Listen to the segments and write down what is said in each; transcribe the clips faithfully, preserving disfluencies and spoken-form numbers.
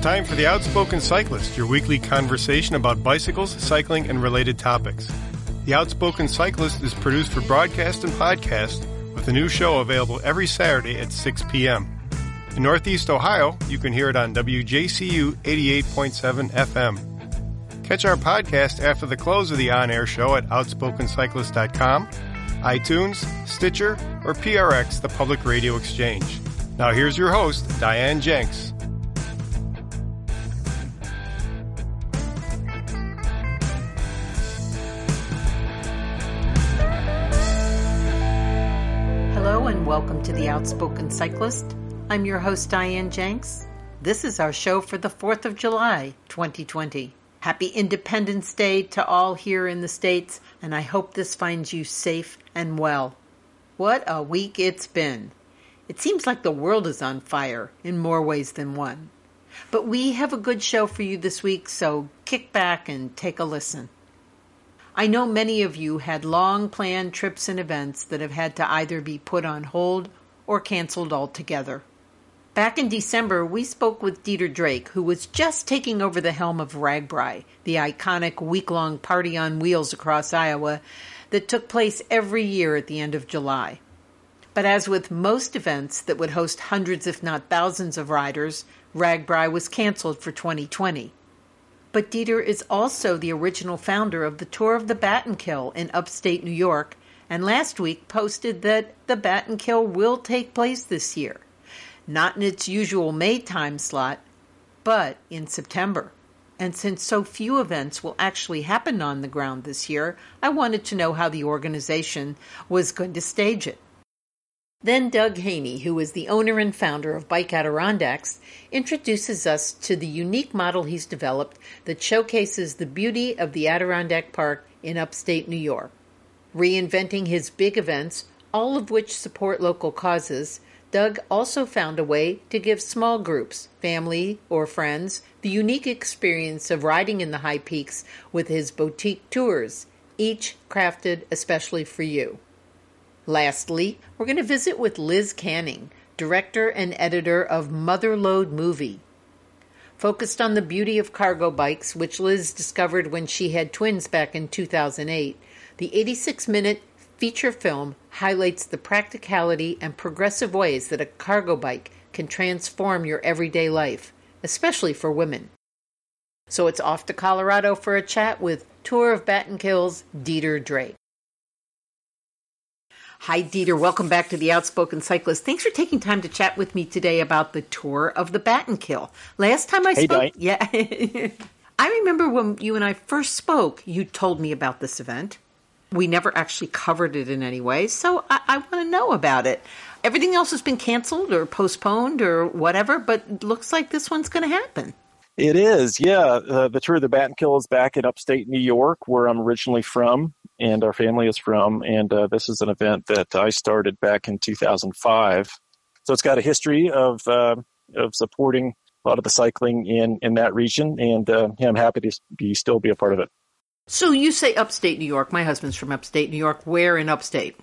time for The Outspoken Cyclist, your weekly conversation about bicycles, cycling, and related topics. The Outspoken Cyclist is produced for broadcast and podcast, with a new show available every Saturday at six p.m. In Northeast Ohio, you can hear it on W J C U eighty-eight point seven F M. Catch our podcast after the close of the on-air show at outspoken cyclist dot com, iTunes, Stitcher, or P R X, the Public Radio Exchange. Now here's your host, Diane Jenks. Hello and welcome to The Outspoken Cyclist. I'm your host, Diane Jenks. This is our show for the fourth of July, twenty twenty. Happy Independence Day to all here in the States, and I hope this finds you safe and well. What a week it's been. It seems like the world is on fire in more ways than one. But we have a good show for you this week, so kick back and take a listen. I know many of you had long-planned trips and events that have had to either be put on hold or canceled altogether. Back in December, we spoke with Dieter Drake, who was just taking over the helm of RAGBRAI, the iconic week-long party on wheels across Iowa that took place every year at the end of July. But as with most events that would host hundreds if not thousands of riders, RAGBRAI was canceled for twenty twenty. But Dieter is also the original founder of the Tour of the Battenkill in upstate New York, and last week posted that the Battenkill will take place this year. Not in its usual May time slot, but in September. And since so few events will actually happen on the ground this year, I wanted to know how the organization was going to stage it. Then Doug Haney, who is the owner and founder of Bike Adirondacks, introduces us to the unique model he's developed that showcases the beauty of the Adirondack Park in upstate New York. Reinventing his big events, all of which support local causes, Doug also found a way to give small groups, family or friends, the unique experience of riding in the high peaks with his boutique tours, each crafted especially for you. Lastly, we're going to visit with Liz Canning, director and editor of Motherlode Movie. Focused on the beauty of cargo bikes, which Liz discovered when she had twins back in two thousand eight, the eighty-six minute feature film highlights the practicality and progressive ways that a cargo bike can transform your everyday life, especially for women. So it's off to Colorado for a chat with Tour of Battenkill's Dieter Drake. Hi, Dieter. Welcome back to The Outspoken Cyclist. Thanks for taking time to chat with me today about the Tour of the Battenkill. Last time I hey, spoke, Di. yeah, I remember when you and I first spoke, you told me about this event. We never actually covered it in any way, so I, I want to know about it. Everything else has been canceled or postponed or whatever, but it looks like this one's going to happen. It is, yeah. Uh, the Tour of the Battenkill is back in upstate New York, where I'm originally from, and our family is from. And uh, this is an event that I started back in two thousand five. So it's got a history of uh, of supporting a lot of the cycling in, in that region, and uh, yeah, I'm happy to be still be a part of it. So you say upstate New York. My husband's from upstate New York. Where in upstate?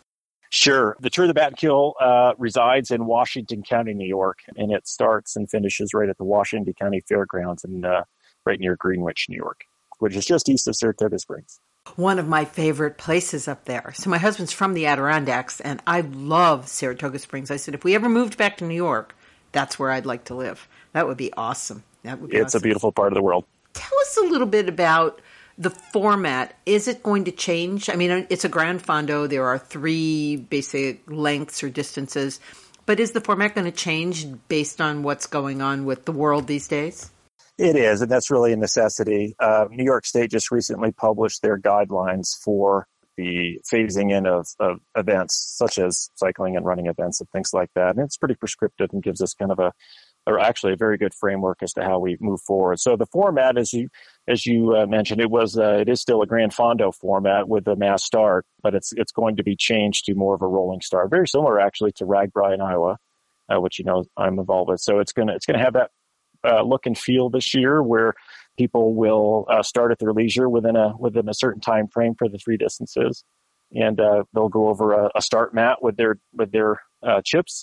Sure. The Tour of the Battenkill uh, resides in Washington County, New York, and it starts and finishes right at the Washington County Fairgrounds and uh, right near Greenwich, New York, which is just east of Saratoga Springs. One of my favorite places up there. So my husband's from the Adirondacks, and I love Saratoga Springs. I said, if we ever moved back to New York, that's where I'd like to live. That would be awesome. That would be It's awesome. a beautiful part of the world. Tell us a little bit about the format. Is it going to change? I mean, it's a Gran Fondo. There are three basic lengths or distances. But is the format going to change based on what's going on with the world these days? It is, and that's really a necessity. Uh, New York State just recently published their guidelines for the phasing in of, of events, such as cycling and running events and things like that. And it's pretty prescriptive and gives us kind of a, or actually a very good framework as to how we move forward. So the format, as you as you uh, mentioned, it was uh, it is still a Gran Fondo format with a mass start, but it's it's going to be changed to more of a rolling start, very similar actually to RAGBRAI in Iowa, uh, which you know I'm involved with. So it's gonna it's gonna have that uh, look and feel this year, where people will uh, start at their leisure within a within a certain time frame for the three distances, and uh, they'll go over a, a start mat with their with their uh, chips.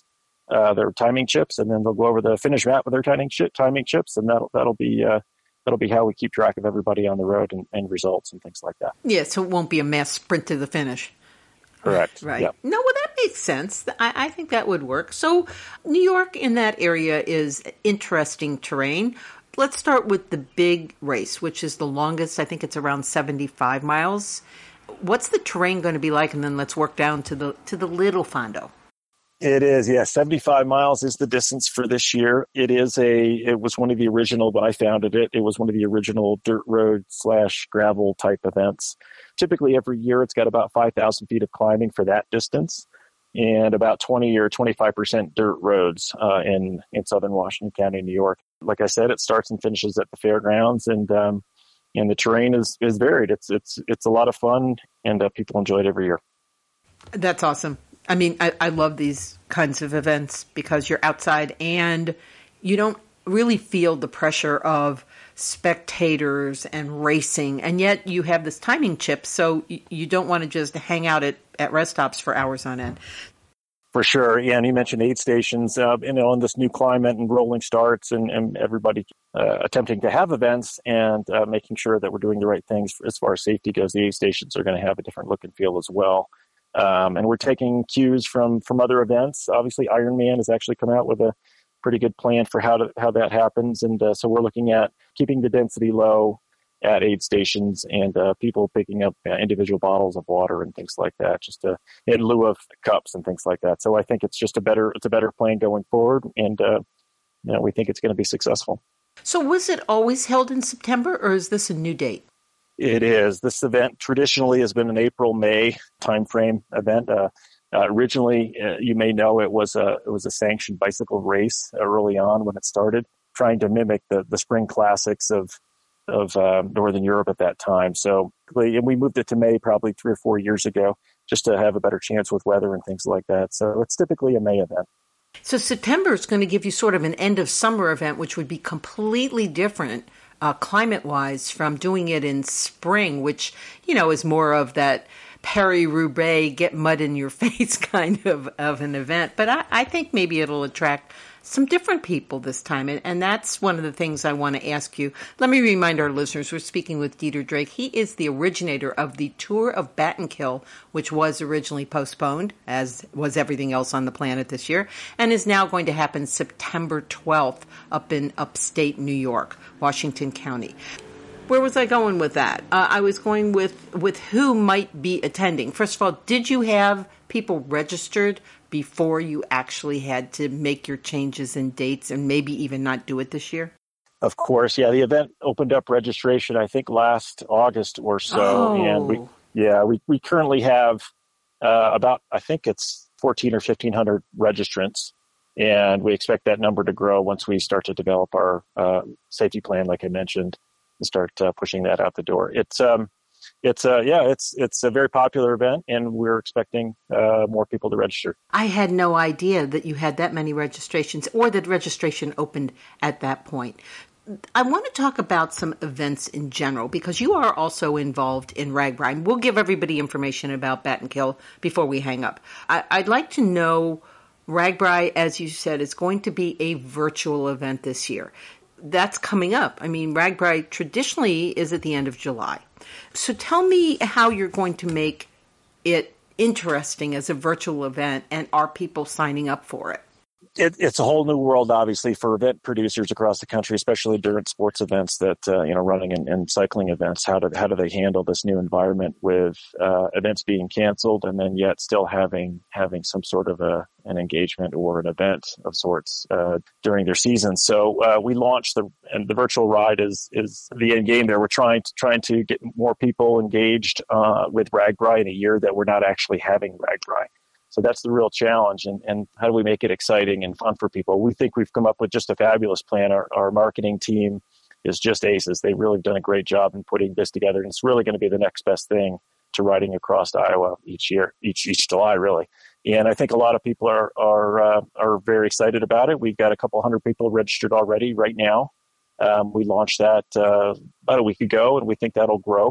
uh, their timing chips, and then they'll go over the finish map with their timing chip, timing chips, and that'll that'll be uh, that'll be how we keep track of everybody on the road and, and results and things like that. Yeah, so it won't be a mass sprint to the finish. Correct. Right. Yep. No, well, that makes sense. I, I think that would work. So New York in that area is interesting terrain. Let's start with the big race, which is the longest. I think it's around seventy-five miles. What's the terrain going to be like? And then let's work down to the to the Little Fondo. It is, yeah. seventy-five miles is the distance for this year. It is a, it was one of the original, when I founded it, it was one of the original dirt road slash gravel type events. Typically every year it's got about five thousand feet of climbing for that distance and about twenty or twenty-five percent dirt roads uh, in, in southern Washington County, New York. Like I said, it starts and finishes at the fairgrounds, and um, and the terrain is, is varied. It's, it's, it's a lot of fun, and uh, people enjoy it every year. That's awesome. I mean, I, I love these kinds of events because you're outside and you don't really feel the pressure of spectators and racing. And yet you have this timing chip, so you, you don't want to just hang out at, at rest stops for hours on end. For sure. Yeah, and you mentioned aid stations, uh, you know, in this new climate and rolling starts and, and everybody uh, attempting to have events and uh, making sure that we're doing the right things for, as far as safety goes. The aid stations are going to have a different look and feel as well. Um, and we're taking cues from, from other events. Obviously, Ironman has actually come out with a pretty good plan for how to, how that happens. And uh, so we're looking at keeping the density low at aid stations and uh, people picking up uh, individual bottles of water and things like that, just to, in lieu of cups and things like that. So I think it's just a better, it's a better plan going forward. And, uh, you know, we think it's going to be successful. So was it always held in September, or is this a new date? It is. This event traditionally has been an April, May timeframe event. Uh, uh, originally, uh, you may know it was a, it was a sanctioned bicycle race uh, early on when it started, trying to mimic the, the spring classics of, of uh, Northern Europe at that time. So, and we moved it to May probably three or four years ago just to have a better chance with weather and things like that. So it's typically a May event. So September is going to give you sort of an end of summer event, which would be completely different uh, climate-wise from doing it in spring, which, you know, is more of that Paris-Roubaix, get mud in your face kind of, of an event. But I, I think maybe it'll attract some different people this time. And, and that's one of the things I want to ask you. Let me remind our listeners, we're speaking with Dieter Drake. He is the originator of the Tour of Battenkill, which was originally postponed, as was everything else on the planet this year, and is now going to happen September twelfth up in upstate New York, Washington County. Where was I going with that? Uh, I was going with, with who might be attending. First of all, did you have people registered before you actually had to make your changes in dates and maybe even not do it this year? Of course, yeah. The event opened up registration, I think, last August or so. Oh. And we, yeah, we, we currently have uh, about, I think it's fourteen or fifteen hundred registrants. And we expect that number to grow once we start to develop our uh, safety plan, like I mentioned, and start uh, pushing that out the door. It's, um, it's, uh, yeah, it's, it's a very popular event, and we're expecting uh, more people to register. I had no idea that you had that many registrations or that registration opened at that point. I want to talk about some events in general because you are also involved in RAGBRAI. We'll give everybody information about Battenkill before we hang up. I, I'd like to know, RAGBRAI, as you said, is going to be a virtual event this year. That's coming up. I mean, RAGBRAI traditionally is at the end of July. So tell me how you're going to make it interesting as a virtual event, and are people signing up for it? It, it's a whole new world, obviously, for event producers across the country, especially during sports events that, uh, you know, running and, and cycling events. How do, how do they handle this new environment with uh, events being canceled and then yet still having having some sort of a an engagement or an event of sorts uh, during their season? So uh, we launched the and the virtual ride is is the end game there. We're trying to trying to get more people engaged uh, with RAGBRAI in a year that we're not actually having RAGBRAI. So that's the real challenge, and, and how do we make it exciting and fun for people? We think we've come up with just a fabulous plan. Our, our marketing team is just aces. They've really done a great job in putting this together, and it's really going to be the next best thing to riding across Iowa each year, each each July, really. And I think a lot of people are are uh, are very excited about it. We've got a couple hundred people registered already right now. Um, we launched that uh, about a week ago, and we think that'll grow.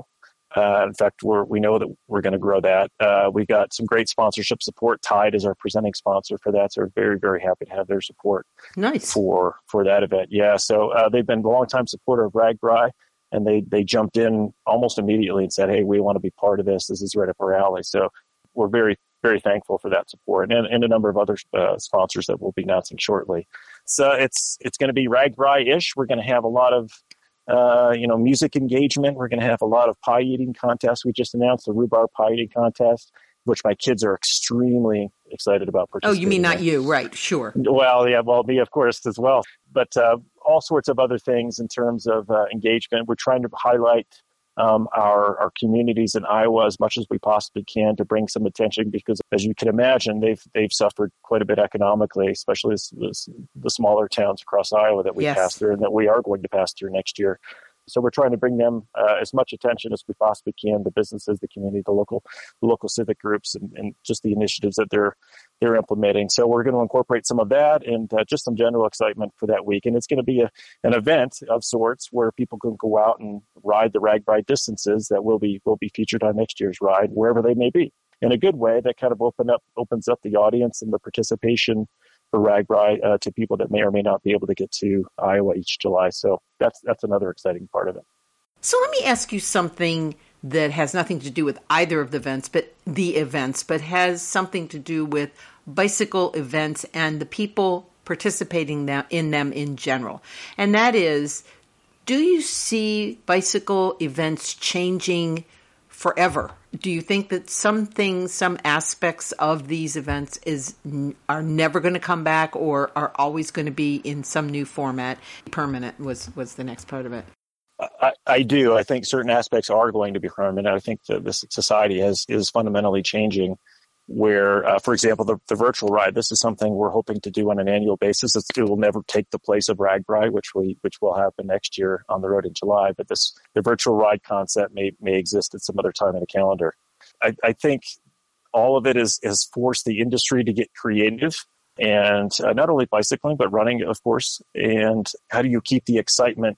Uh, in fact, we're, we know that we're going to grow that. Uh, we got some great sponsorship support. Tide is our presenting sponsor for that, so we're very, very happy to have their support. Nice. for for that event. Yeah, so uh, they've been a longtime supporter of RAGBRAI, and they they jumped in almost immediately and said, "Hey, we want to be part of this. This is right up our alley." So we're very, very thankful for that support, and, and a number of other uh, sponsors that we'll be announcing shortly. So it's it's going to be RAGBRAI-ish. We're going to have a lot of uh, you know music engagement. We're going to have a lot of pie eating contests. We just announced the rhubarb pie eating contest, which my kids are extremely excited about participating. Oh, you mean not in. you, right? Sure. Well, yeah, well, me, of course, as well. But uh, all sorts of other things in terms of uh, engagement. We're trying to highlight um, our our communities in Iowa as much as we possibly can to bring some attention, because, as you can imagine, they've they've suffered quite a bit economically, especially this, this, the smaller towns across Iowa that we Yes. pass through and that we are going to pass through next year. So we're trying to bring them uh, as much attention as we possibly can, the businesses, the community, the local the local civic groups, and, and just the initiatives that they're they're implementing. So we're going to incorporate some of that and uh, just some general excitement for that week. And it's going to be a, an event of sorts where people can go out and ride the RAGBRAI distances that will be will be featured on next year's ride, wherever they may be. In a good way, that kind of open up opens up the audience and the participation for RAGBRAI uh, to people that may or may not be able to get to Iowa each July. So that's that's another exciting part of it. So let me ask you something that has nothing to do with either of the events, but the events, but has something to do with bicycle events and the people participating in them in general. And that is, do you see bicycle events changing forever? Do you think that some things, some aspects of these events is are never going to come back, or are always going to be in some new format? Permanent was, was the next part of it. I, I do. I think certain aspects are going to be permanent. I think that this society has is fundamentally changing. Where, uh, for example, the, the virtual ride. This is something we're hoping to do on an annual basis. It's, it will never take the place of RAGBRAI, which we which will happen next year on the road in July. But this the virtual ride concept may may exist at some other time in the calendar. I, I think all of it is has forced the industry to get creative, and uh, not only bicycling but running, of course. And how do you keep the excitement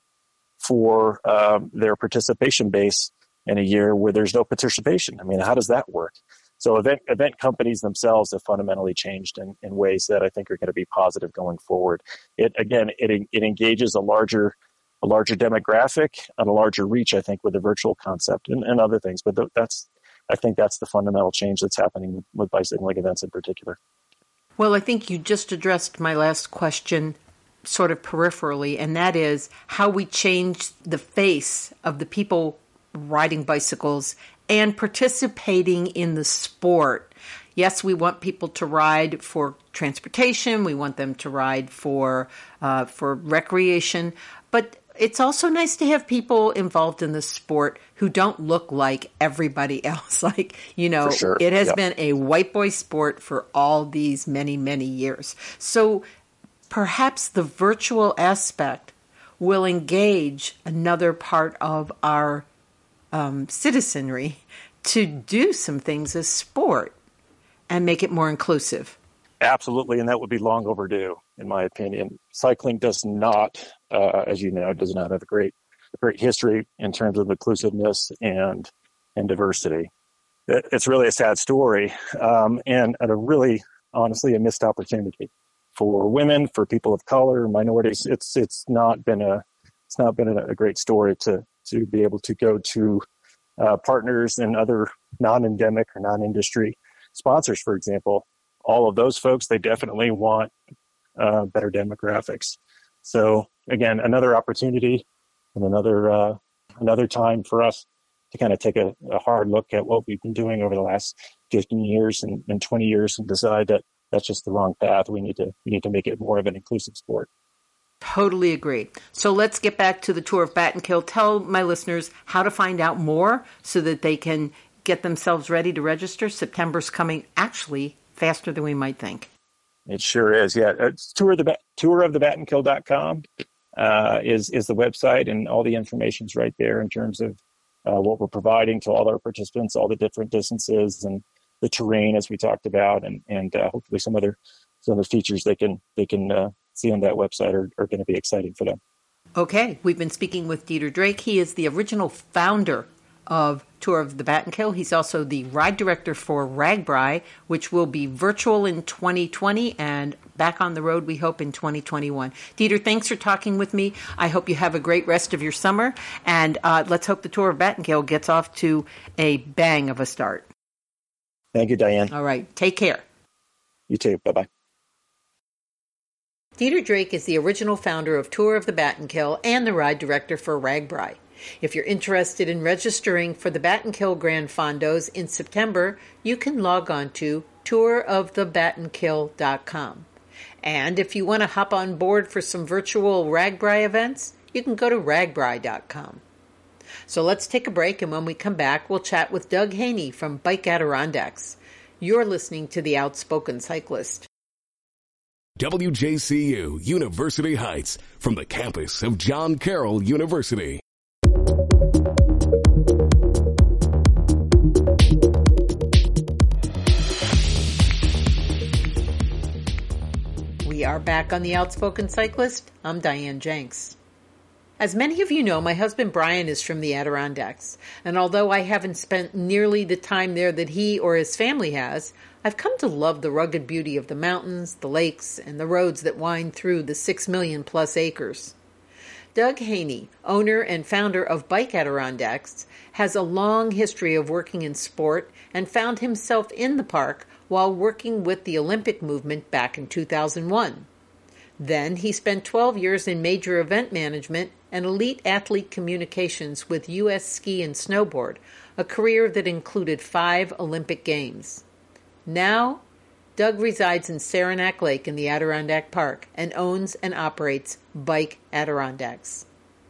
for um, their participation base in a year where there's no participation? I mean, how does that work? So event event companies themselves have fundamentally changed in, in ways that I think are going to be positive going forward. It again, it it engages a larger a larger demographic and a larger reach, I think, with the virtual concept and, and other things. But th- that's I think that's the fundamental change that's happening with bicycling events in particular. Well, I think you just addressed my last question sort of peripherally, and that is how we change the face of the people riding bicycles and participating in the sport. Yes, we want people to ride for transportation. We want them to ride for uh, for recreation. But it's also nice to have people involved in the sport who don't look like everybody else. Like, you know, For sure. It has Yep. been a white boy sport for all these many, many years. So perhaps the virtual aspect will engage another part of our Um, citizenry to do some things as sport and make it more inclusive. Absolutely, and that would be long overdue, in my opinion. Cycling does not, uh, as you know, does not have a great, a great history in terms of inclusiveness and and diversity. It, it's really a sad story, um, and, and a really, honestly, a missed opportunity for women, for people of color, minorities. It's it's not been a it's not been a, a great story to to be able to go to uh, partners and other non-endemic or non-industry sponsors, for example. All of those folks, they definitely want uh, better demographics. So again, another opportunity and another uh, another time for us to kind of take a, a hard look at what we've been doing over the last fifteen years and, and twenty years and decide that that's just the wrong path. We need to we need to make it more of an inclusive sport. Totally agree. So let's get back to the Tour of Battenkill. Tell my listeners how to find out more so that they can get themselves ready to register. September's coming actually faster than we might think. It sure is. Yeah. It's tour of the, tour of the battenkill dot com uh, is, is the website, and all the information's right there in terms of uh, what we're providing to all our participants, all the different distances and the terrain, as we talked about, and, and uh, hopefully some other, some of the features they can, they can, uh, see on that website are, are going to be exciting for them. Okay. We've been speaking with Dieter Drake. He is the original founder of Tour of the Battenkill. He's also the ride director for RAGBRAI, which will be virtual in twenty twenty and back on the road, we hope, in twenty twenty-one. Dieter, thanks for talking with me. I hope you have a great rest of your summer, and uh, let's hope the Tour of Battenkill gets off to a bang of a start. Thank you, Diane. All right. Take care. You too. Bye-bye. Dieter Drake is the original founder of Tour of the Battenkill and the ride director for RAGBRAI. If you're interested in registering for the Battenkill Grand Fondos in September, you can log on to tour of the battenkill dot com. And if you want to hop on board for some virtual RAGBRAI events, you can go to ragbrai dot com. So let's take a break, and when we come back, we'll chat with Doug Haney from Bike Adirondacks. You're listening to The Outspoken Cyclist. W J C U University Heights, from the campus of John Carroll University. We are back on The Outspoken Cyclist. I'm Diane Jenks. As many of you know, my husband Brian is from the Adirondacks, and although I haven't spent nearly the time there that he or his family has, I've come to love the rugged beauty of the mountains, the lakes, and the roads that wind through the six million plus acres. Doug Haney, owner and founder of Bike Adirondacks, has a long history of working in sport and found himself in the park while working with the Olympic movement back in two thousand one. Then he spent twelve years in major event management and elite athlete communications with U S Ski and Snowboard, a career that included five Olympic Games. Now, Doug resides in Saranac Lake in the Adirondack Park and owns and operates Bike Adirondacks.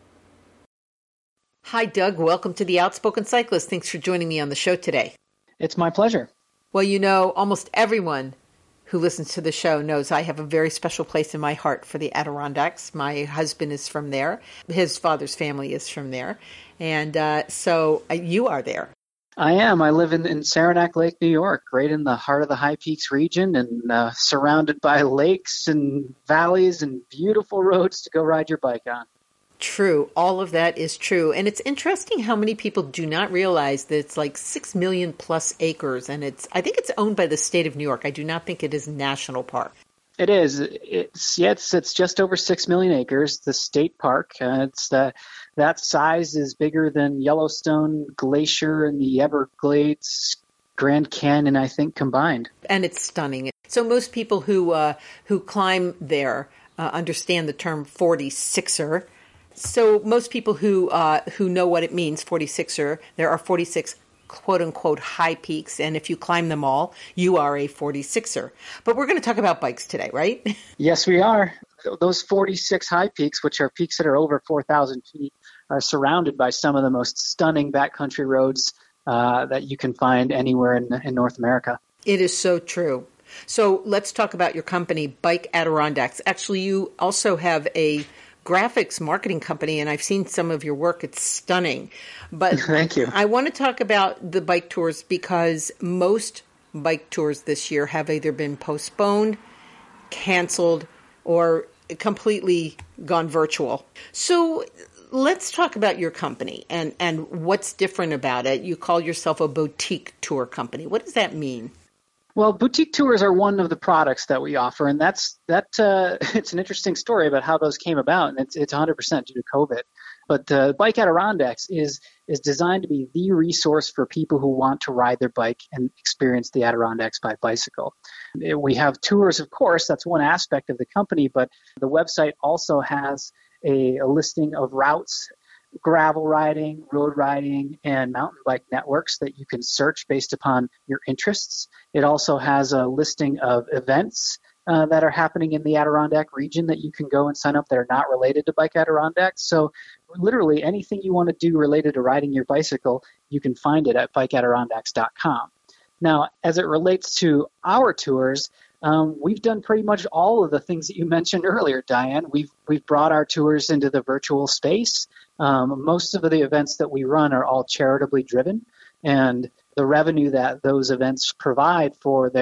Hi, Doug. Welcome to The Outspoken Cyclist. Thanks for joining me on the show today. It's my pleasure. Well, you know, almost everyone who listens to the show knows I have a very special place in my heart for the Adirondacks. My husband is from there. His father's family is from there. And uh, so uh, you are there. I am. I live in, in Saranac Lake, New York, right in the heart of the High Peaks region, and uh, surrounded by lakes and valleys and beautiful roads to go ride your bike on. True. All of that is true. And it's interesting how many people do not realize that it's like six million plus acres. And it's, I think it's owned by the state of New York. I do not think it is national park. It is. It's, yeah, it's, it's just over six million acres, the state park. Uh, it's uh, that size is bigger than Yellowstone Glacier and the Everglades, Grand Canyon, I think, combined. And it's stunning. So most people who, uh, who climb there uh, understand the term forty-sixer. So most people who uh, who know what it means, forty-sixer, there are forty-six quote-unquote high peaks, and if you climb them all, you are a forty-sixer. But we're going to talk about bikes today, right? Yes, we are. Those forty-six high peaks, which are peaks that are over four thousand feet, are surrounded by some of the most stunning backcountry roads uh, that you can find anywhere in, in North America. It is so true. So let's talk about your company, Bike Adirondacks. Actually, you also have a graphics marketing company, and I've seen some of your work. It's stunning. But thank you. I want to talk about the bike tours because most bike tours this year have either been postponed, canceled, or completely gone virtual. So let's talk about your company and, and what's different about it. You call yourself a boutique tour company. What does that mean? Well, boutique tours are one of the products that we offer, and that's that. Uh, it's an interesting story about how those came about, and it's it's one hundred percent due to COVID. But uh, Bike Adirondacks is is designed to be the resource for people who want to ride their bike and experience the Adirondacks by bicycle. We have tours, of course, that's one aspect of the company, but the website also has a, a listing of routes, gravel riding, road riding, and mountain bike networks that you can search based upon your interests. It also has a listing of events uh, that are happening in the Adirondack region that you can go and sign up that are not related to Bike Adirondacks. So literally anything you want to do related to riding your bicycle, you can find it at bike adirondacks dot com. Now, as it relates to our tours, Um, we've done pretty much all of the things that you mentioned earlier, Diane. We've we've brought our tours into the virtual space. Um, most of the events that we run are all charitably driven, and the revenue that those events provide for their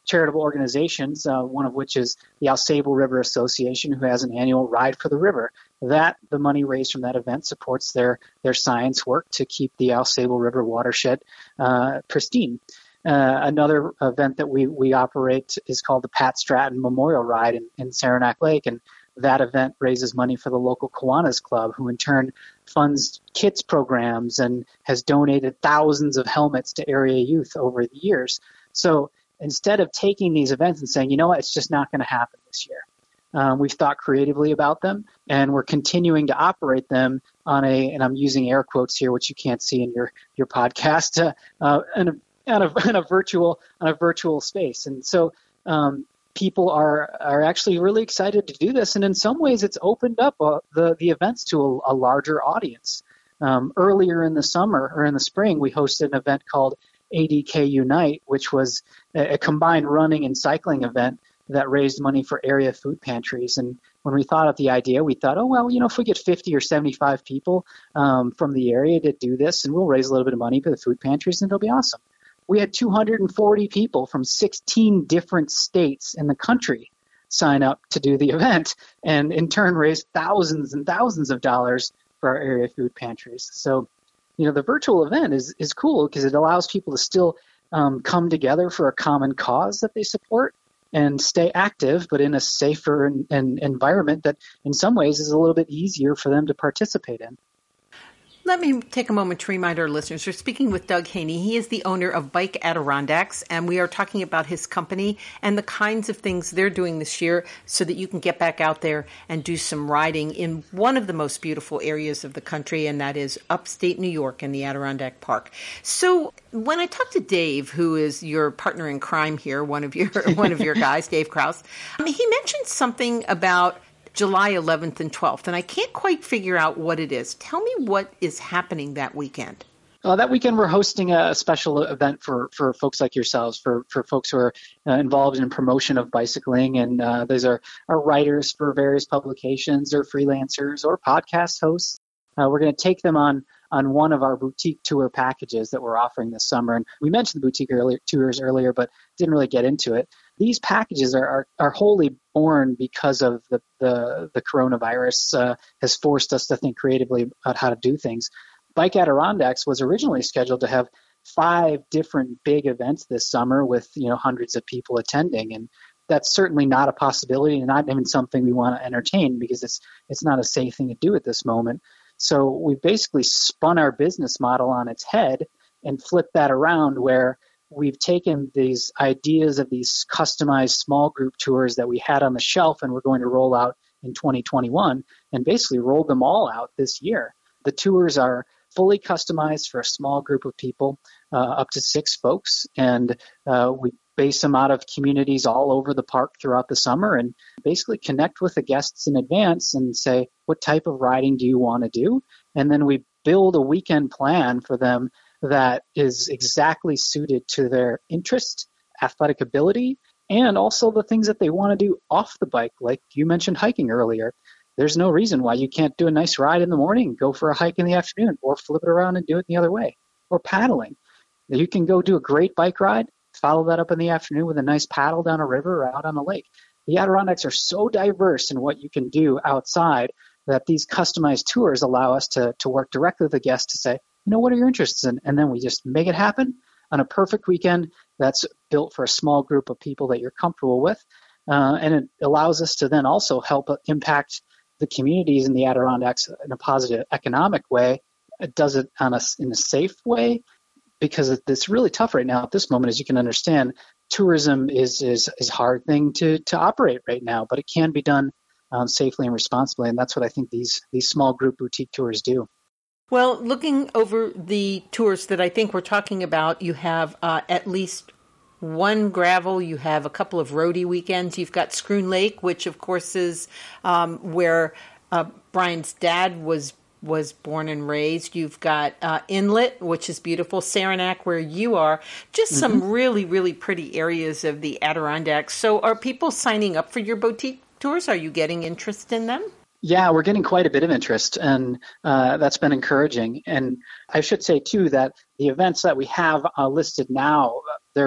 charitable organizations, uh, one of which is the Au Sable River Association, who has an annual Ride for the River. That the money raised from that event supports their their science work to keep the Au Sable River watershed uh, pristine. Uh, another event that we we operate is called the Pat Stratton Memorial Ride in, in Saranac Lake, and that event raises money for the local Kiwanis Club, who in turn funds kids programs and has donated thousands of helmets to area youth over the years. So instead of taking these events and saying, you know what, it's just not going to happen this year, um, we've thought creatively about them, and we're continuing to operate them on a, and I'm using air quotes here, which you can't see in your your podcast, uh, uh, in, a, in, a, in a virtual on a virtual space. And so um, people are are actually really excited to do this, and in some ways it's opened up uh, the, the events to a, a larger audience. Um, earlier in the summer, or in the spring, we hosted an event called A D K Unite, which was a, a combined running and cycling event that raised money for area food pantries. And when we thought of the idea, we thought, oh, well, you know, if we get fifty or seventy-five people um, from the area to do this, and we'll raise a little bit of money for the food pantries, and it'll be awesome. We had two hundred forty people from sixteen different states in the country sign up to do the event, and in turn raise thousands and thousands of dollars for our area food pantries. So, you know, the virtual event is, is cool because it allows people to still um, come together for a common cause that they support and stay active, but in a safer and, and environment that in some ways is a little bit easier for them to participate in. Let me take a moment to remind our listeners, we're speaking with Doug Haney. He is the owner of Bike Adirondacks, and we are talking about his company and the kinds of things they're doing this year so that you can get back out there and do some riding in one of the most beautiful areas of the country, and that is upstate New York in the Adirondack Park. So when I talked to Dave, who is your partner in crime here, one of your one of your guys, Dave Kraus, I mean, he mentioned something about July eleventh and twelfth, and I can't quite figure out what it is. Tell me what is happening that weekend. Uh, that weekend, we're hosting a special event for, for folks like yourselves, for, for folks who are uh, involved in promotion of bicycling. And uh, those are, are writers for various publications or freelancers or podcast hosts. Uh, we're going to take them on on one of our boutique tour packages that we're offering this summer. And we mentioned the boutique earlier, tours earlier, but didn't really get into it. These packages are, are, are wholly born because of the, the, the coronavirus uh, has forced us to think creatively about how to do things. Bike Adirondacks was originally scheduled to have five different big events this summer with, you know, hundreds of people attending. And that's certainly not a possibility and not even something we want to entertain because it's it's not a safe thing to do at this moment. So we basically spun our business model on its head and flipped that around where we've taken these ideas of these customized small group tours that we had on the shelf and we're going to roll out in twenty twenty-one and basically rolled them all out this year. The tours are fully customized for a small group of people, uh, up to six folks, and uh, we base them out of communities all over the park throughout the summer and basically connect with the guests in advance and say, what type of riding do you want to do? And then we build a weekend plan for them that is exactly suited to their interest, athletic ability, and also the things that they want to do off the bike. Like you mentioned hiking earlier. There's no reason why you can't do a nice ride in the morning, go for a hike in the afternoon, or flip it around and do it the other way, or paddling. You can go do a great bike ride, follow that up in the afternoon with a nice paddle down a river or out on a lake. The Adirondacks are so diverse in what you can do outside that these customized tours allow us to, to work directly with the guest to say, you know, what are your interests in? And then we just make it happen on a perfect weekend that's built for a small group of people that you're comfortable with. Uh, and it allows us to then also help impact the communities in the Adirondacks in a positive economic way. It does it on a, in a safe way because it's really tough right now at this moment, as you can understand. Tourism is is, is a hard thing to, to operate right now, but it can be done um, safely and responsibly, and that's what I think these these small group boutique tours do. Well, looking over the tours that I think we're talking about, you have uh, at least one gravel, you have a couple of roadie weekends, you've got Scroon Lake, which of course is um, where uh, Brian's dad was was born and raised. You've got uh, Inlet, which is beautiful, Saranac, where you are, just mm-hmm. some really, really pretty areas of the Adirondacks. So are people signing up for your boutique tours? Are you getting interest in them? Yeah, we're getting quite a bit of interest, and uh, that's been encouraging. And I should say, too, that the events that we have uh, listed now, they're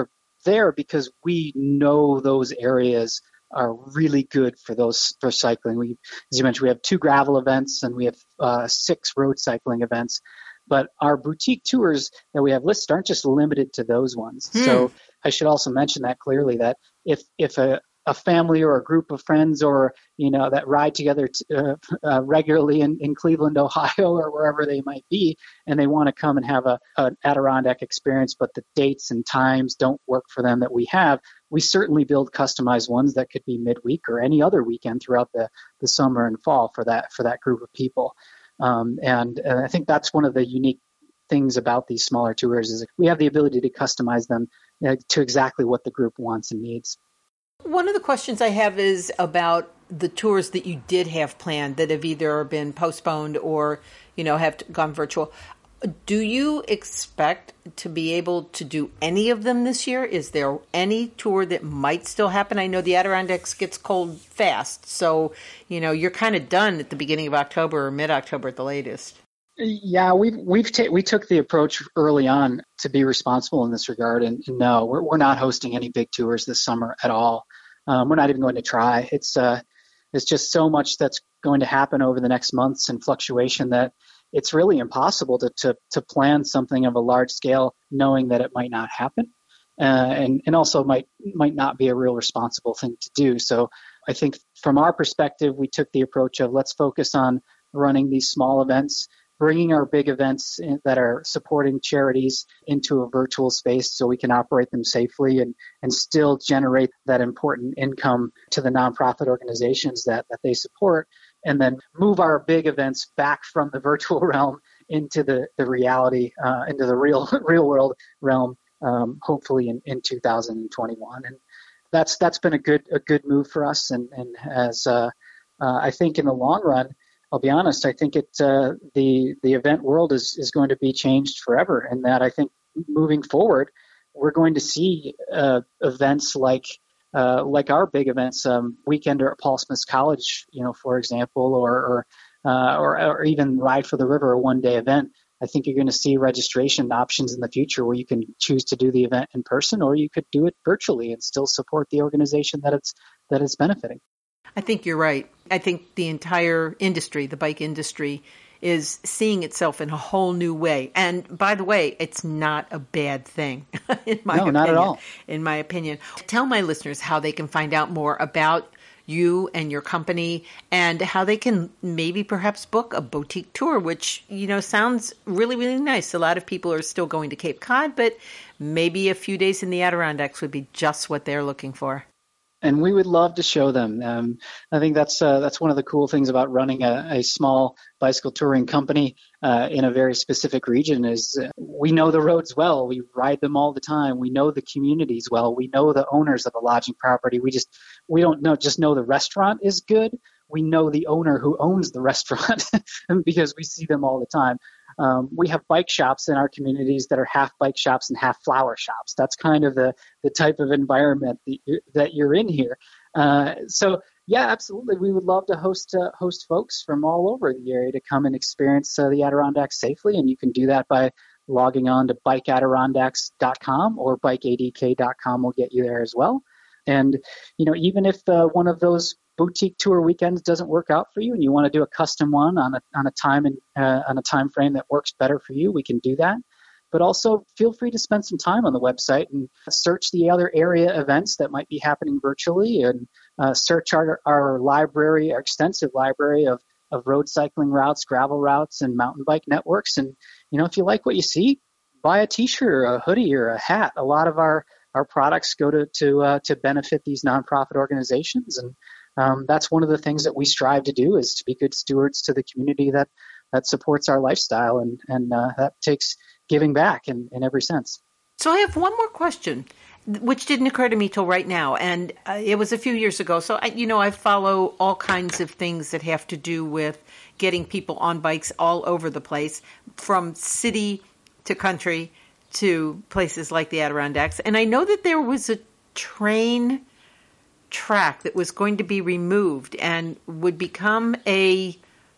there because we know those areas are really good for those for cycling. We, as you mentioned, we have two gravel events and we have uh, six road cycling events. But our boutique tours that we have listed aren't just limited to those ones. Hmm. So I should also mention that clearly, that if if a, a family or a group of friends or, you know, that ride together t- uh, uh, regularly in, in Cleveland, Ohio, or wherever they might be, and they want to come and have a, an Adirondack experience, but the dates and times don't work for them that we have, we certainly build customized ones that could be midweek or any other weekend throughout the, the summer and fall for that for that group of people. Um, and, and I think that's one of the unique things about these smaller tours is we have the ability to customize them uh, to exactly what the group wants and needs. One of the questions I have is about the tours that you did have planned that have either been postponed or, you know, have gone virtual. Do you expect to be able to do any of them this year? Is there any tour that might still happen? I know the Adirondacks gets cold fast, so, you know, you're kind of done at the beginning of October or mid-October at the latest. Yeah, we've we've ta- we took the approach early on to be responsible in this regard, and no, we're we're not hosting any big tours this summer at all. Um, we're not even going to try. It's uh, it's just so much that's going to happen over the next months and fluctuation that it's really impossible to to to plan something of a large scale, knowing that it might not happen, uh, and and also might might not be a real responsible thing to do. So I think from our perspective, we took the approach of let's focus on running these small events, bringing our big events in, that are supporting charities into a virtual space so we can operate them safely and, and still generate that important income to the nonprofit organizations that, that they support, and then move our big events back from the virtual realm into the, the reality, uh, into the real real world realm, um, hopefully in, in two thousand twenty-one. And that's that's been a good a good move for us. And, and as uh, uh, I think in the long run, I'll be honest, I think it uh, the the event world is, is going to be changed forever, and that I think moving forward, we're going to see uh, events like uh, like our big events, um, Weekender at Paul Smith College, you know, for example, or or, uh, or or even Ride for the River, a one day event. I think you're going to see registration options in the future where you can choose to do the event in person, or you could do it virtually and still support the organization that it's that it's benefiting. I think you're right. I think the entire industry, the bike industry, is seeing itself in a whole new way. And by the way, it's not a bad thing, in my no, opinion. not at all. In my opinion. Tell my listeners how they can find out more about you and your company and how they can maybe perhaps book a boutique tour, which, you know, sounds really, really nice. A lot of people are still going to Cape Cod, but maybe a few days in the Adirondacks would be just what they're looking for. And we would love to show them. Um, I think that's uh, that's one of the cool things about running a, a small bicycle touring company uh, in a very specific region is uh, we know the roads well. We ride them all the time. We know the communities well. We know the owners of the lodging property. We just we don't know just know the restaurant is good. We know the owner who owns the restaurant because we see them all the time. Um, we have bike shops in our communities that are half bike shops and half flower shops. That's kind of the, the type of environment that you're, that you're in here. Uh, so, yeah, absolutely. We would love to host uh, host folks from all over the area to come and experience uh, the Adirondacks safely. And you can do that by logging on to bike adirondacks dot com, or bike a d k dot com will get you there as well. And, you know, even if uh, one of those boutique tour weekends doesn't work out for you and you want to do a custom one on a on a time and uh, on a time frame that works better for you, we can do that. But also feel free to spend some time on the website and search the other area events that might be happening virtually, and uh, search our, our library, our extensive library of, of road cycling routes, gravel routes, and mountain bike networks. And, you know, if you like what you see, buy a t-shirt or a hoodie or a hat. A lot of our, our products go to to, uh, to benefit these nonprofit organizations, and Um, that's one of the things that we strive to do, is to be good stewards to the community that, that supports our lifestyle, and, and uh, that takes giving back in, in every sense. So I have one more question, which didn't occur to me till right now, and uh, it was a few years ago. So, I, you know, I follow all kinds of things that have to do with getting people on bikes all over the place, from city to country to places like the Adirondacks. And I know that there was a train track that was going to be removed and would become a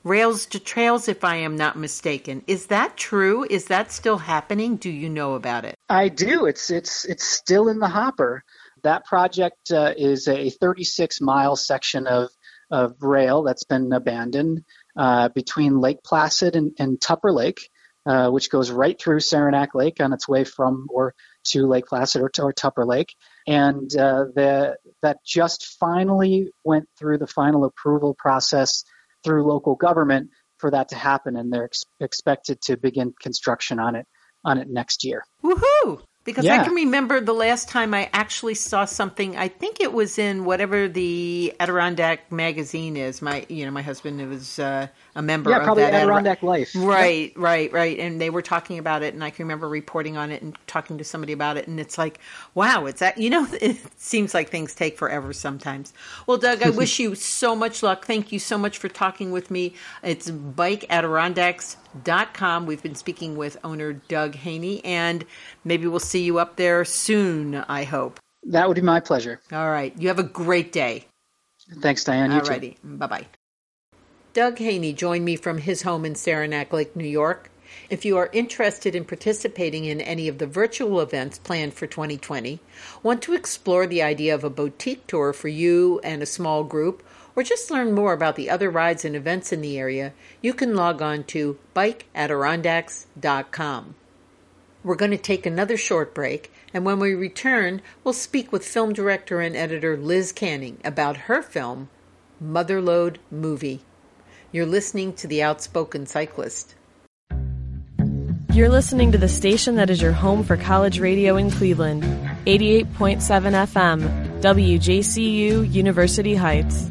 Rails to Trails, if I am not mistaken. Is that true? Is that still happening? Do you know about it? I do. It's it's it's still in the hopper. That project uh, is a thirty-six mile section of of rail that's been abandoned uh, between Lake Placid and, and Tupper Lake, uh, which goes right through Saranac Lake on its way from or to Lake Placid or, or Tupper Lake. And uh, the, that just finally went through the final approval process through local government for that to happen. And they're ex- expected to begin construction on it on it next year. Woohoo! Because Yeah. I can remember the last time I actually saw something, I think it was in whatever the Adirondack magazine is. My, you know, my husband was uh, a member Yeah, of probably that. Adirondack Life. Right, right, right. And they were talking about it, and I can remember reporting on it and talking to somebody about it. And it's like, wow, it's that, you know, it seems like things take forever sometimes. Well, Doug, I wish you so much luck. Thank you so much for talking with me. It's bike adirondacks dot com. We've been speaking with owner Doug Haney, and maybe we'll see you up there soon, I hope. That would be my pleasure. All right. You have a great day. Thanks, Diane. You too. Alrighty. Bye-bye. Doug Haney joined me from his home in Saranac Lake, New York. If you are interested in participating in any of the virtual events planned for twenty twenty, want to explore the idea of a boutique tour for you and a small group, or just learn more about the other rides and events in the area, you can log on to bike adirondacks dot com. We're going to take another short break, and when we return, we'll speak with film director and editor Liz Canning about her film, Motherlode Movie. You're listening to The Outspoken Cyclist. You're listening to the station that is your home for college radio in Cleveland, eighty-eight point seven F M, W J C U, University Heights.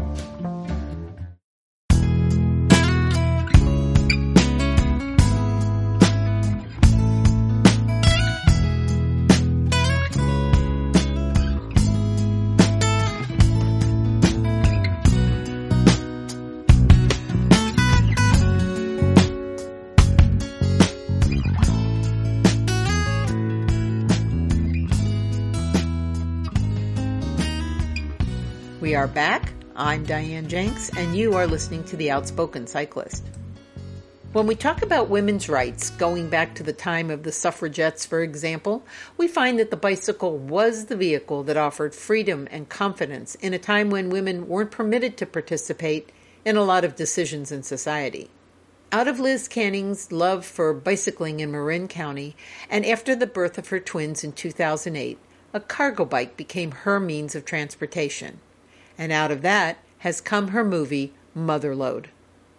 We are back. I'm Diane Jenks, and you are listening to The Outspoken Cyclist. When we talk about women's rights, going back to the time of the suffragettes, for example, we find that the bicycle was the vehicle that offered freedom and confidence in a time when women weren't permitted to participate in a lot of decisions in society. Out of Liz Canning's love for bicycling in Marin County, and after the birth of her twins in two thousand eight, a cargo bike became her means of transportation. And out of that has come her movie, Motherlode.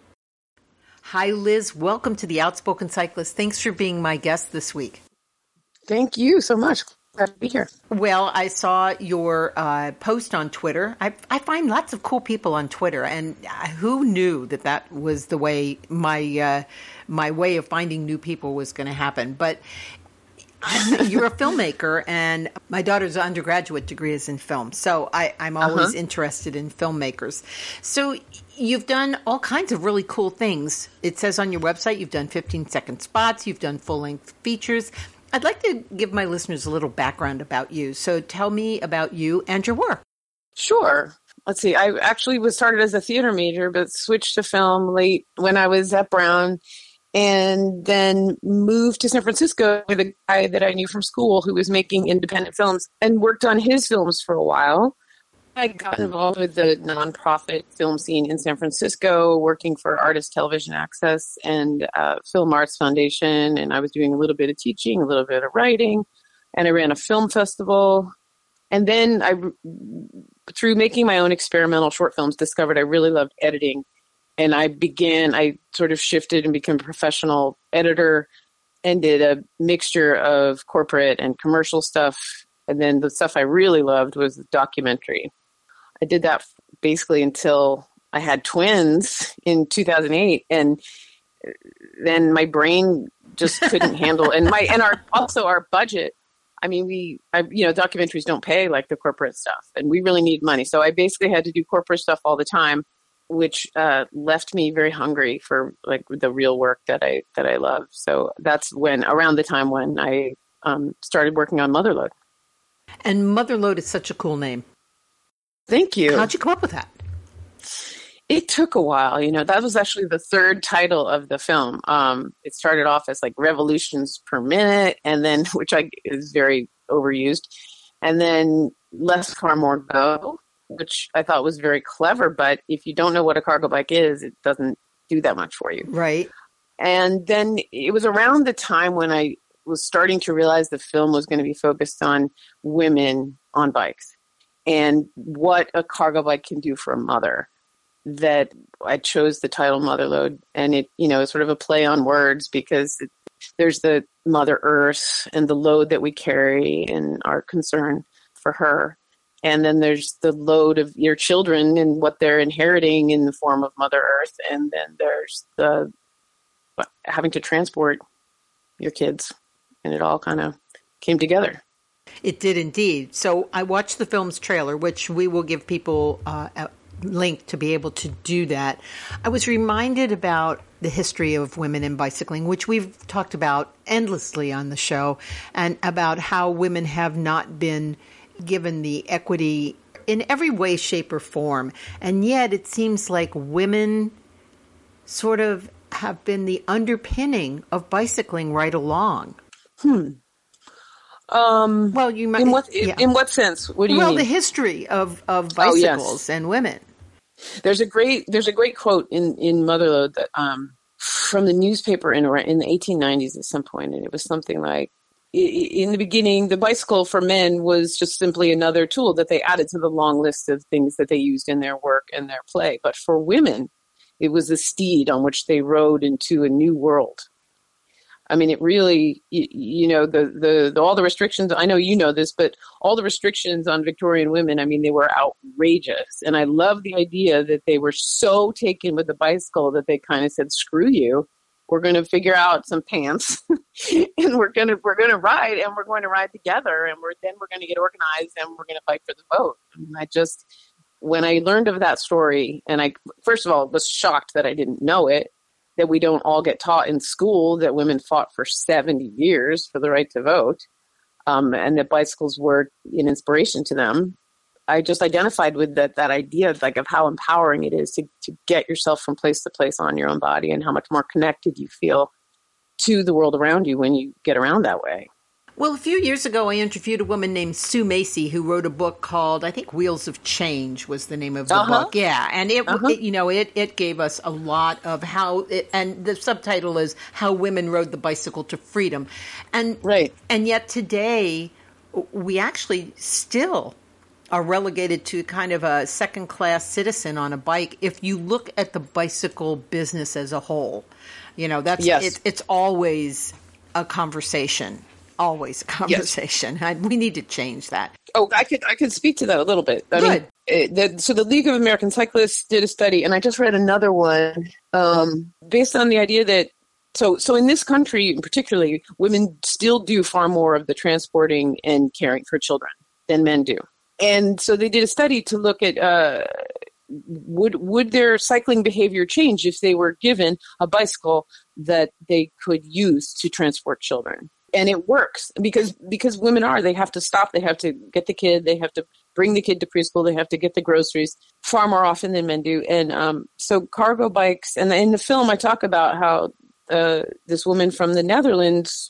Hi, Liz. Welcome to The Outspoken Cyclist. Thanks for being my guest this week. Thank you so much. Glad to be here. Well, I saw your uh, post on Twitter. I, I find lots of cool people on Twitter, and who knew that that was the way my uh, my way of finding new people was going to happen. But you're a filmmaker, and my daughter's undergraduate degree is in film, so I, I'm always uh-huh. interested in filmmakers. So you've done all kinds of really cool things. It says on your website you've done fifteen-second spots, you've done full-length features. I'd like to give my listeners a little background about you. So tell me about you and your work. Sure. Let's see. I actually was started as a theater major, but switched to film late when I was at Brown. And then moved to San Francisco with a guy that I knew from school who was making independent films and worked on his films for a while. I got involved with the nonprofit film scene in San Francisco, working for Artist Television Access and uh, Film Arts Foundation. And I was doing a little bit of teaching, a little bit of writing, and I ran a film festival. And then I, through making my own experimental short films, discovered I really loved editing. And I began, I sort of shifted and became a professional editor and did a mixture of corporate and commercial stuff. And then the stuff I really loved was documentary. I did that basically until I had twins in two thousand eight. And then my brain just couldn't handle, and my, and our, also our budget. I mean, we, I, you know, documentaries don't pay like the corporate stuff, and we really need money. So I basically had to do corporate stuff all the time, which uh, left me very hungry for like the real work that I that I love. So that's when, around the time when I um, started working on Motherlode. And Motherlode is such a cool name. Thank you. How'd you come up with that? It took a while, you know. That was actually the third title of the film. Um, it started off as like revolutions per minute, and then which I is very overused, and then less car, more go, which I thought was very clever. But if you don't know what a cargo bike is, it doesn't do that much for you, Right. And then it was around the time when I was starting to realize the film was going to be focused on women on bikes and what a cargo bike can do for a mother, that I chose the title Motherload. And it, you know, it's sort of a play on words because it, there's the Mother Earth and the load that we carry and our concern for her. And then there's the load of your children and what they're inheriting in the form of Mother Earth. And then there's the having to transport your kids. And it all kind of came together. It did indeed. So I watched the film's trailer, which we will give people uh, a link to be able to do that. I was reminded about the history of women in bicycling, which we've talked about endlessly on the show, and about how women have not been given the equity in every way, shape, or form. And yet it seems like women sort of have been the underpinning of bicycling right along. Hmm. Um, well, you might. In what in, yeah. in what sense? What do you well, mean? Well, the history of, of bicycles oh, yes. and women. There's a great there's a great quote in in Motherload that um, from the newspaper in in the eighteen nineties at some point, and it was something like, in the beginning, the bicycle for men was just simply another tool that they added to the long list of things that they used in their work and their play. But for women, it was a steed on which they rode into a new world. I mean, it really, you, you know, the, the, the all the restrictions, I know you know this, but all the restrictions on Victorian women, I mean, they were outrageous. And I love the idea that they were so taken with the bicycle that they kind of said, screw you. We're going to figure out some pants and we're going to, we're going to ride and we're going to ride together. And we're, then we're going to get organized and we're going to fight for the vote. And I just, when I learned of that story, and I, first of all, was shocked that I didn't know it, that we don't all get taught in school that women fought for seventy years for the right to vote, um, and that bicycles were an inspiration to them. I just identified with that that idea, like, of how empowering it is to, to get yourself from place to place on your own body, and how much more connected you feel to the world around you when you get around that way. Well, a few years ago, I interviewed a woman named Sue Macy who wrote a book called, I think, Wheels of Change was the name of the uh-huh. book. Yeah, and it, uh-huh. it, you know, it, it gave us a lot of how, it, and the subtitle is How Women Rode the Bicycle to Freedom. And, right. and yet today, we actually still are relegated to kind of a second-class citizen on a bike if you look at the bicycle business as a whole. You know, that's yes. it, it's always a conversation. Always a conversation. Yes. We need to change that. Oh, I could I could speak to that a little bit. I Good. mean, it, the, so the League of American Cyclists did a study, and I just read another one um, based on the idea that so so in this country, particularly, women still do far more of the transporting and caring for children than men do. And so they did a study to look at uh, would would their cycling behavior change if they were given a bicycle that they could use to transport children. And it works because because women are, they have to stop, they have to get the kid, they have to bring the kid to preschool, they have to get the groceries far more often than men do. And um, so cargo bikes, and in the film I talk about how uh, this woman from the Netherlands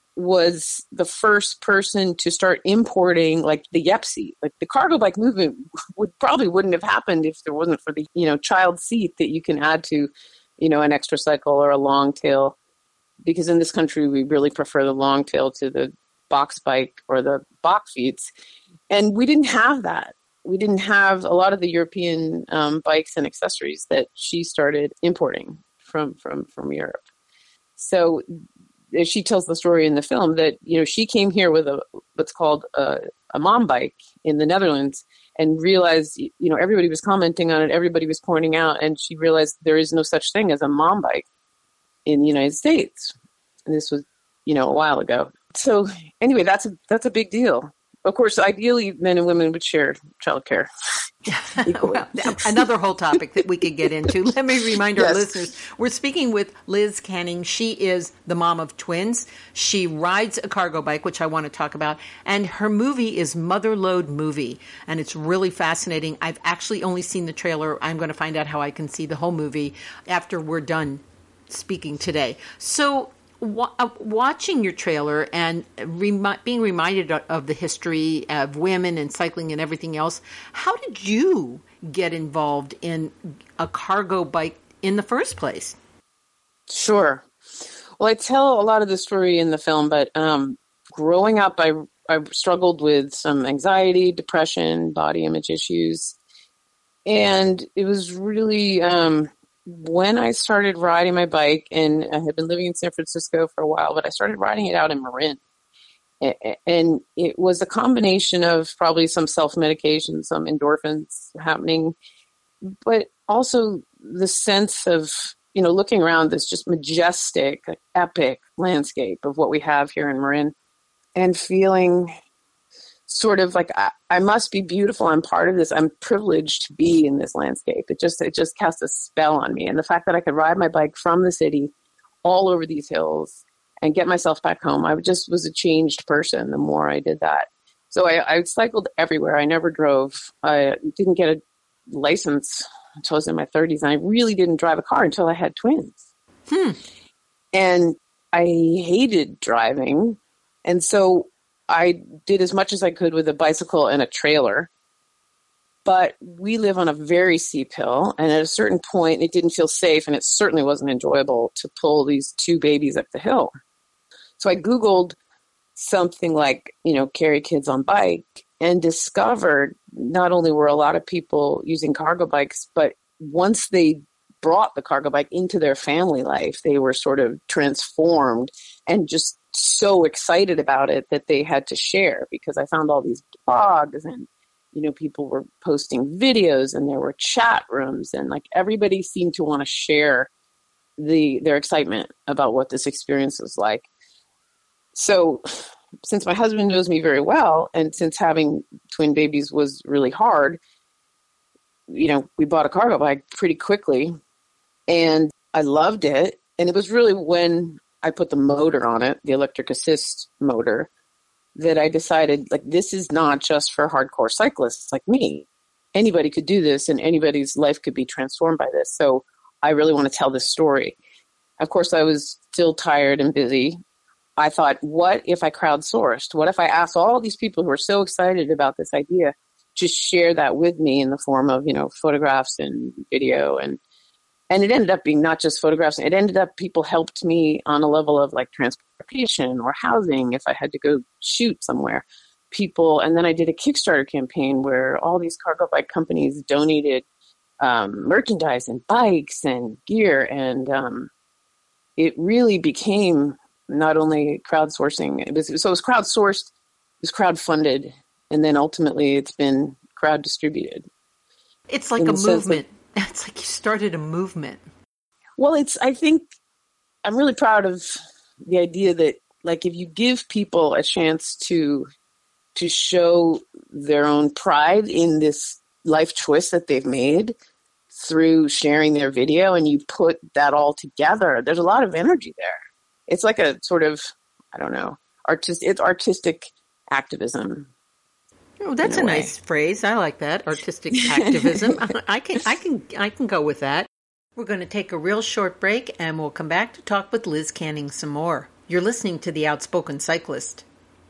was the first person to start importing like the Yepsy. Like the cargo bike movement would probably wouldn't have happened if there wasn't for the, you know, child seat that you can add to, you know, an extra cycle or a long tail. Because in this country, we really prefer the long tail to the box bike or the Bachfiets. And we didn't have that. We didn't have a lot of the European um, bikes and accessories that she started importing from, from, from Europe. So she tells the story in the film that, you know, she came here with a what's called a, a mom bike in the Netherlands and realized, you know, everybody was commenting on it, everybody was pointing out, and she realized there is no such thing as a mom bike in the United States. And this was, you know, a while ago. So anyway, that's a, that's a big deal. of course, ideally, men and women would share childcare. Well, another whole topic that we could get into. Let me remind our Yes. listeners, we're speaking with Liz Canning. She is the mom of twins. She rides a cargo bike, which I want to talk about. And her movie is Motherload Movie. And it's really fascinating. I've actually only seen the trailer. I'm going to find out how I can see the whole movie after we're done speaking today. So wa- uh, watching your trailer and remi- being reminded of, of the history of women and cycling and everything else, how did you get involved in a cargo bike in the first place? Sure. Well, I tell a lot of the story in the film, but um, growing up, I, I struggled with some anxiety, depression, body image issues. And it was really... Um, when I started riding my bike, and I had been living in San Francisco for a while, but I started riding it out in Marin. And it was a combination of probably some self-medication, some endorphins happening, but also the sense of, you know, looking around this just majestic, epic landscape of what we have here in Marin and feeling sort of like, I, I must be beautiful. I'm part of this. I'm privileged to be in this landscape. It just, it just cast a spell on me. And the fact that I could ride my bike from the city all over these hills and get myself back home, I just was a changed person the more I did that. So I, I cycled everywhere. I never drove. I didn't get a license until I was in my thirties. And I really didn't drive a car until I had twins. Hmm. And I hated driving. And so I did as much as I could with a bicycle and a trailer, but we live on a very steep hill. And at a certain point, it didn't feel safe, and it certainly wasn't enjoyable to pull these two babies up the hill. So I Googled something like, you know, carry kids on bike, and discovered not only were a lot of people using cargo bikes, but once they brought the cargo bike into their family life, they were sort of transformed and just so excited about it that they had to share, because I found all these blogs and, you know, people were posting videos and there were chat rooms, and like everybody seemed to want to share the, their excitement about what this experience was like. So since my husband knows me very well, and since having twin babies was really hard, you know, we bought a cargo bike pretty quickly, and I loved it. And it was really when I put the motor on it, the electric assist motor, that I decided, like, this is not just for hardcore cyclists like me. Anybody could do this, and anybody's life could be transformed by this. So I really want to tell this story. Of course, I was still tired and busy. I thought, what if I crowdsourced? What if I asked all these people who are so excited about this idea to share that with me in the form of, you know, photographs and video? And And it ended up being not just photographs. It ended up people helped me on a level of like transportation or housing if I had to go shoot somewhere. People, and then I did a Kickstarter campaign where all these cargo bike companies donated um, merchandise and bikes and gear. And um, it really became not only crowdsourcing, it was, so it was crowdsourced, it was crowdfunded, and then ultimately it's been crowd distributed. It's like a movement. It's like you started a movement. Well, it's, I think I'm really proud of the idea that, like, if you give people a chance to, to show their own pride in this life choice that they've made through sharing their video, and you put that all together, there's a lot of energy there. It's like a sort of, I don't know, artist, it's artistic activism. Oh, that's a, a nice phrase. I like that. Artistic activism. I can, I can, I can go with that. We're going to take a real short break, and we'll come back to talk with Liz Canning some more. You're listening to The Outspoken Cyclist.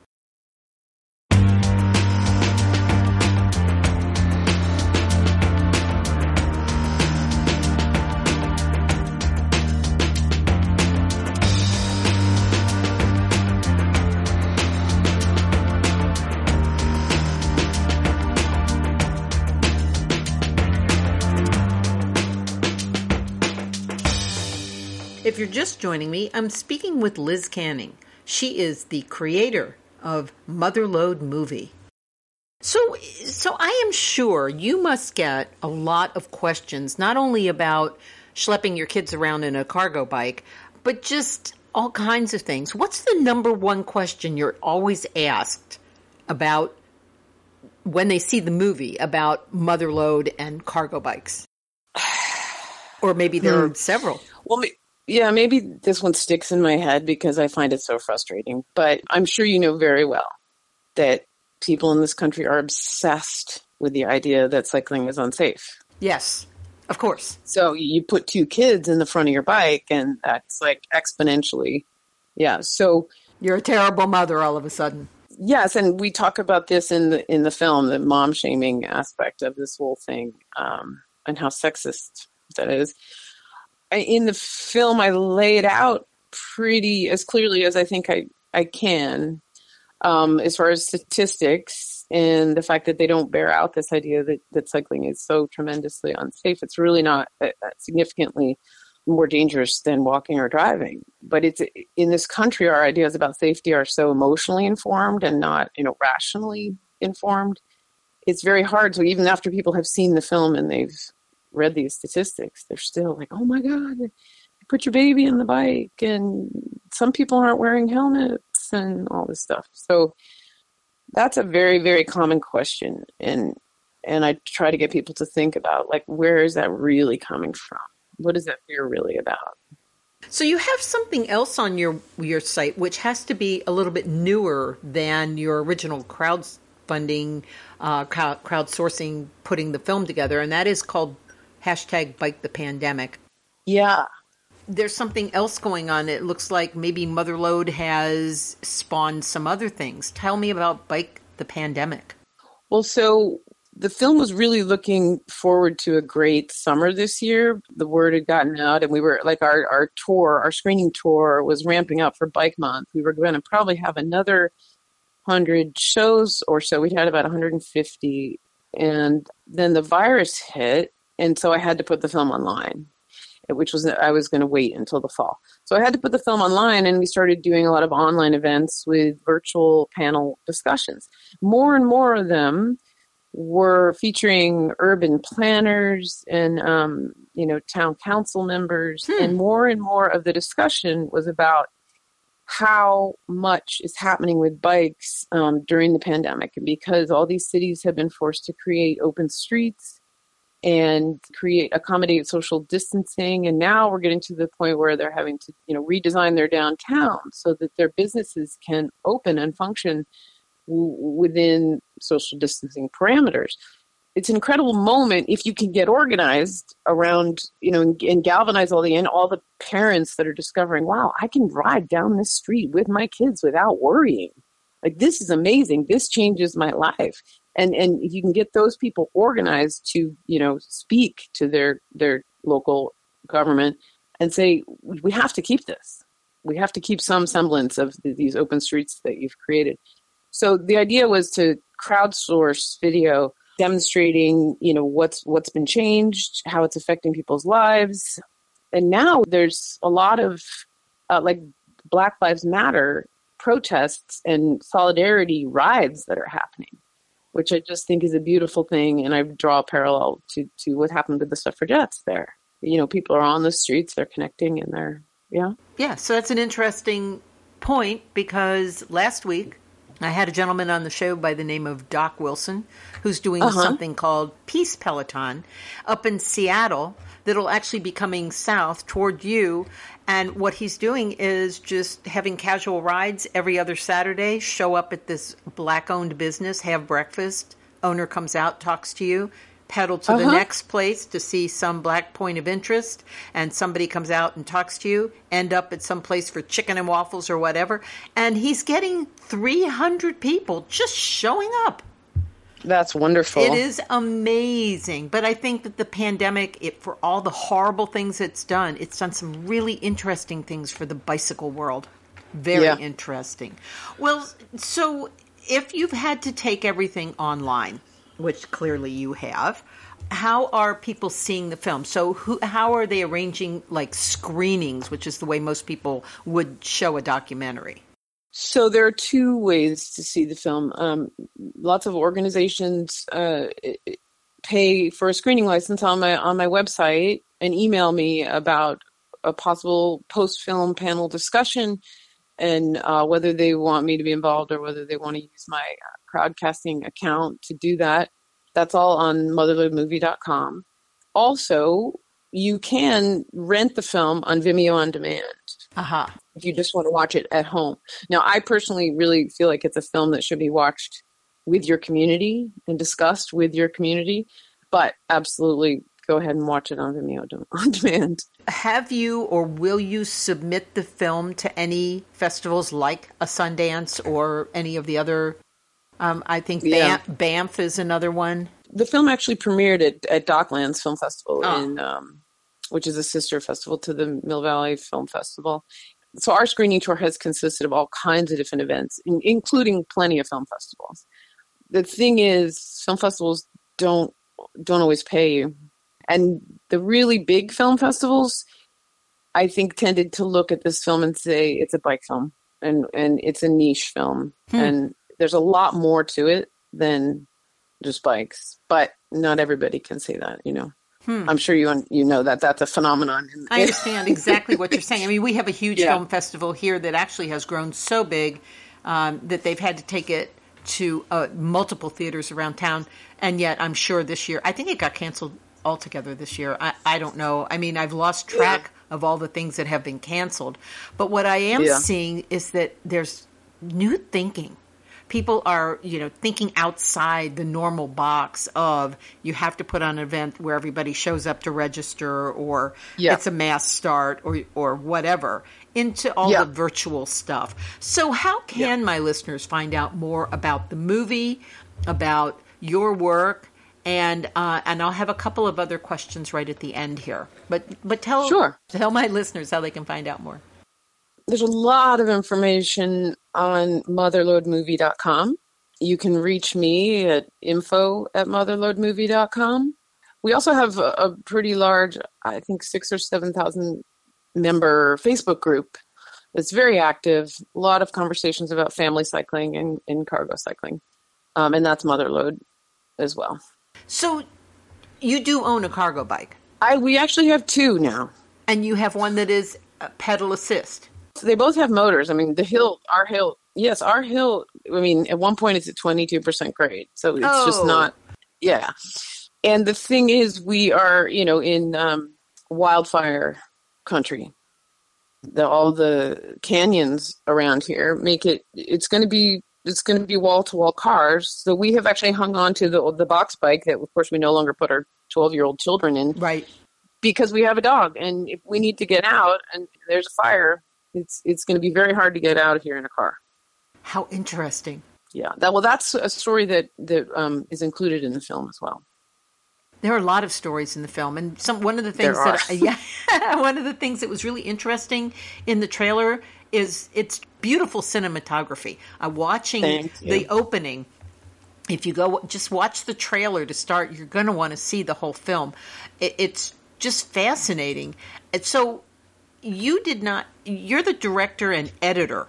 If you're just joining me, I'm speaking with Liz Canning. She is the creator of Motherload Movie. So, so I am sure you must get a lot of questions, not only about schlepping your kids around in a cargo bike, but just all kinds of things. What's the number one question you're always asked about when they see the movie about Motherlode and cargo bikes? Or maybe there hmm. are several. Well, yeah, maybe this one sticks in my head because I find it so frustrating. But I'm sure you know very well that people in this country are obsessed with the idea that cycling is unsafe. Yes, of course. So you put two kids in the front of your bike, and that's like exponentially. Yeah, so you're a terrible mother all of a sudden. Yes, and we talk about this in the in the film, the mom shaming aspect of this whole thing, um, and how sexist that is. I, in the film, I lay it out pretty as clearly as I think I I can, um, as far as statistics and the fact that they don't bear out this idea that, that cycling is so tremendously unsafe. It's really not uh, significantly more dangerous than walking or driving. But it's in this country, our ideas about safety are so emotionally informed and not, you know, rationally informed. It's very hard. So even after people have seen the film and they've read these statistics, they're still like, oh my God, you put your baby in the bike and some people aren't wearing helmets and all this stuff. So that's a very, very common question. And, and I try to get people to think about, like, where is that really coming from? What is that fear really about? So you have something else on your your site, which has to be a little bit newer than your original crowdfunding, uh, crowdsourcing, putting the film together, and that is called hashtag Bike the Pandemic. Yeah. There's something else going on. It looks like maybe Motherlode has spawned some other things. Tell me about Bike the Pandemic. Well, so the film was really looking forward to a great summer this year. The word had gotten out, and we were like our, our tour, our screening tour was ramping up for Bike Month. We were going to probably have another hundred shows or so. We'd had about one hundred fifty, and then the virus hit, and so I had to put the film online, which was I was going to wait until the fall. So I had to put the film online, and we started doing a lot of online events with virtual panel discussions. More and more of them were featuring urban planners and, um, you know, town council members. Hmm. And more and more of the discussion was about how much is happening with bikes um, during the pandemic. Because all these cities have been forced to create open streets and create, accommodate social distancing. And now we're getting to the point where they're having to, you know, redesign their downtown so that their businesses can open and function within social distancing parameters. It's an incredible moment if you can get organized around, you know, and, and galvanize all the and all the parents that are discovering, wow, I can ride down this street with my kids without worrying. Like, this is amazing. This changes my life. And and if you can get those people organized to, you know, speak to their their local government and say, we have to keep this. We have to keep some semblance of the, these open streets that you've created. So the idea was to crowdsource video demonstrating, you know, what's what's been changed, how it's affecting people's lives. And now there's a lot of uh, like Black Lives Matter protests and solidarity rides that are happening, which I just think is a beautiful thing. And I draw a parallel to, to what happened with the suffragettes there. You know, people are on the streets, they're connecting, and they're, yeah. Yeah, so that's an interesting point, because last week I had a gentleman on the show by the name of Doc Wilson, who's doing uh-huh. something called Peace Peloton up in Seattle that'll actually be coming south toward you. And what he's doing is just having casual rides every other Saturday, show up at this Black-owned business, have breakfast, owner comes out, talks to you, pedal to uh-huh. the next place to see some Black point of interest, and somebody comes out and talks to you, end up at some place for chicken and waffles or whatever, and he's getting three hundred people just showing up. That's wonderful. It is amazing. But I think that the pandemic, it, for all the horrible things it's done, it's done some really interesting things for the bicycle world. Very yeah. interesting. Well, so if you've had to take everything online, which clearly you have, how are people seeing the film? So who, how are they arranging, like, screenings, which is the way most people would show a documentary? So there are two ways to see the film. Um, lots of organizations uh, pay for a screening license on my on my website and email me about a possible post-film panel discussion, and uh, whether they want me to be involved or whether they want to use my uh, crowdcasting account to do that. That's all on mother load movie dot com. Also, you can rent the film on Vimeo On Demand. Aha. Uh-huh. If you just want to watch it at home. Now, I personally really feel like it's a film that should be watched with your community and discussed with your community, but absolutely go ahead and watch it on Vimeo On Demand. Have you or will you submit the film to any festivals like a Sundance or any of the other? Um, I think Yeah. Banff, Banff is another one. The film actually premiered at, at Docklands Film Festival, Oh. in um, which is a sister festival to the Mill Valley Film Festival. So our screening tour has consisted of all kinds of different events, in, including plenty of film festivals. The thing is, film festivals don't don't always pay you. And the really big film festivals, I think, tended to look at this film and say it's a bike film and, and it's a niche film. Hmm. And there's a lot more to it than just bikes. But not everybody can say that, you know. Hmm. I'm sure you you know that that's a phenomenon. In, I understand exactly what you're saying. I mean, we have a huge Yeah. film festival here that actually has grown so big um, that they've had to take it to uh, multiple theaters around town. And yet, I'm sure this year, I think it got canceled altogether this year. I, I don't know. I mean, I've lost track yeah. of all the things that have been canceled. But what I am yeah. seeing is that there's new thinking. People are, you know, thinking outside the normal box of you have to put on an event where everybody shows up to register or yeah. it's a mass start or or whatever into all yeah. the virtual stuff. So how can yeah. my listeners find out more about the movie, about your work? And uh, and I'll have a couple of other questions right at the end here. But but tell sure. tell my listeners how they can find out more. There's a lot of information on mother load movie dot com. You can reach me at info at mother load movie dot com. We also have a, a pretty large, I think six or seven thousand member Facebook group that's very active. A lot of conversations about family cycling and, and cargo cycling. Um, and that's Motherload as well. So you do own a cargo bike? I we actually have two now. And you have one that is uh, pedal assist? So they both have motors. I mean, the hill, our hill, yes, our hill, I mean, at one point it's at twenty-two percent grade. So it's oh. just not, yeah. And the thing is, we are, you know, in um, wildfire country. The, all the canyons around here make it, it's going to be, it's going to be wall-to-wall cars. So we have actually hung on to the the box bike that, of course, we no longer put our twelve-year-old children in. Right. Because we have a dog. And if we need to get out and there's a fire, it's it's going to be very hard to get out of here in a car. How interesting. Yeah. That Well, that's a story that, that um, is included in the film as well. There are a lot of stories in the film, and some one of the things there that I, yeah, one of the things that was really interesting in the trailer is its beautiful cinematography. I'm watching the opening. If you go just watch the trailer to start, you're going to want to see the whole film. It, it's just fascinating. And so you did not. You're the director and editor.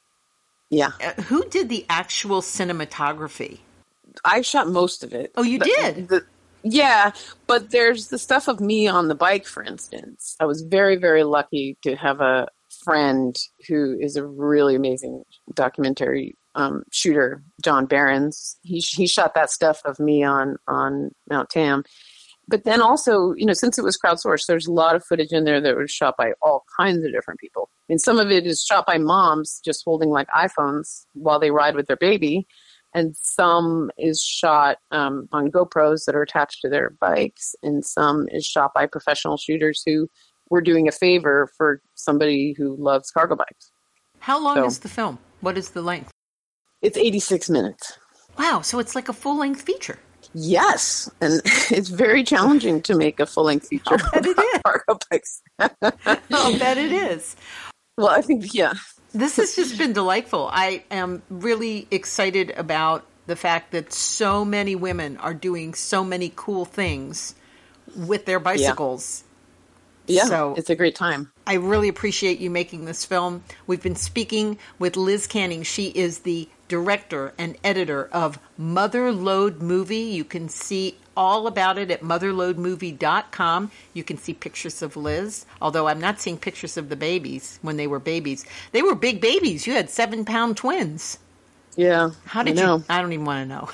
Yeah. Uh, who did the actual cinematography? I shot most of it. Oh, you the, did? The, yeah, but there's the stuff of me on the bike, for instance. I was very, very lucky to have a friend who is a really amazing documentary um, shooter, John Behrens. He he shot that stuff of me on, on Mount Tam. But then also, you know, since it was crowdsourced, there's a lot of footage in there that was shot by all kinds of different people. And some of it is shot by moms just holding like iPhones while they ride with their baby. And some is shot um, on GoPros that are attached to their bikes. And some is shot by professional shooters who were doing a favor for somebody who loves cargo bikes. How long so, is the film? What is the length? It's eighty-six minutes. Wow, so it's like a full-length feature. Yes, and it's very challenging to make a full-length feature I'll bet it is. cargo bikes. I'll bet it is. Well, I think, yeah. This has just been delightful. I am really excited about the fact that so many women are doing so many cool things with their bicycles. Yeah, so it's a great time. I really appreciate you making this film. We've been speaking with Liz Canning. She is the director and editor of Mother Load Movie. You can see all about it at mother load movie dot com. You can see pictures of Liz, although I'm not seeing pictures of the babies when they were babies. They were big babies. You had seven-pound twins. Yeah. How did I know. you? I don't even want to know.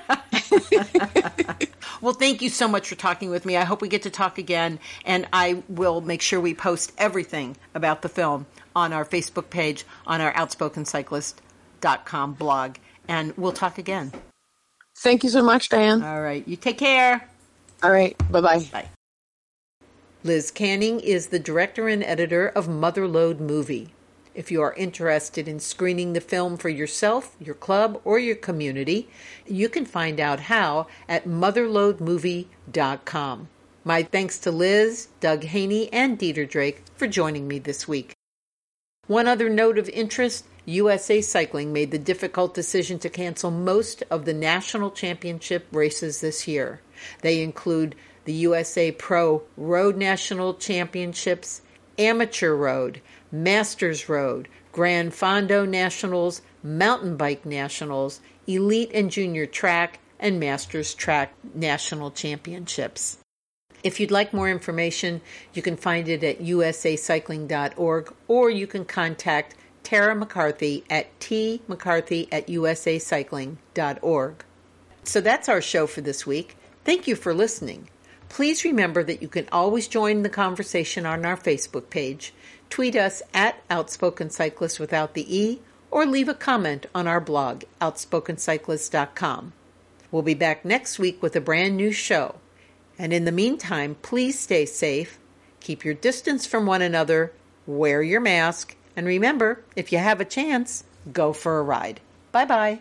Well, thank you so much for talking with me. I hope we get to talk again, and I will make sure we post everything about the film on our Facebook page, on our outspoken cyclist dot com blog, and we'll talk again. Thank you so much, Diane. All right. You take care. All right. Bye-bye. Bye. Liz Canning is the director and editor of Motherlode Movie. If you are interested in screening the film for yourself, your club, or your community, you can find out how at motherlode movie dot com. My thanks to Liz, Doug Haney, and Dieter Drake for joining me this week. One other note of interest, U S A Cycling made the difficult decision to cancel most of the national championship races this year. They include the U S A Pro Road National Championships, Amateur Road, Masters Road, Grand Fondo Nationals, Mountain Bike Nationals, Elite and Junior Track, and Masters Track National Championships. If you'd like more information, you can find it at u s a cycling dot org, or you can contact Tara McCarthy at t mccarthy at u s a cycling dot org. So that's our show for this week. Thank you for listening. Please remember that you can always join the conversation on our Facebook page. Tweet us at Outspoken Cyclist without the E, or leave a comment on our blog, outspoken cyclist dot com. We'll be back next week with a brand new show. And in the meantime, please stay safe, keep your distance from one another, wear your mask, and remember, if you have a chance, go for a ride. Bye-bye.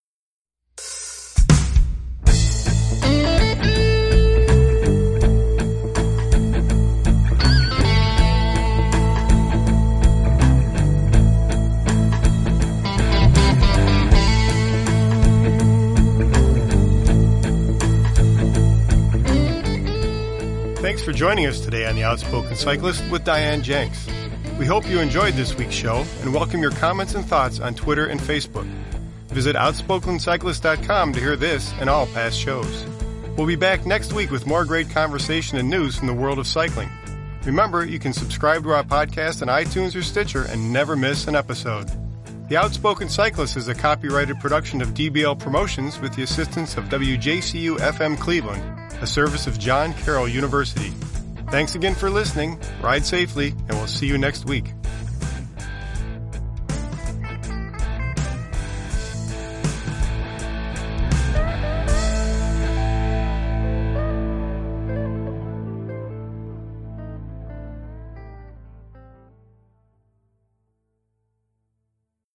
Thanks for joining us today on The Outspoken Cyclist with Diane Jenks. We hope you enjoyed this week's show and welcome your comments and thoughts on Twitter and Facebook. Visit outspoken cyclist dot com to hear this and all past shows. We'll be back next week with more great conversation and news from the world of cycling. Remember, you can subscribe to our podcast on iTunes or Stitcher and never miss an episode. The Outspoken Cyclist is a copyrighted production of D B L Promotions with the assistance of W J C U F M Cleveland, a service of John Carroll University. Thanks again for listening, ride safely, and we'll see you next week.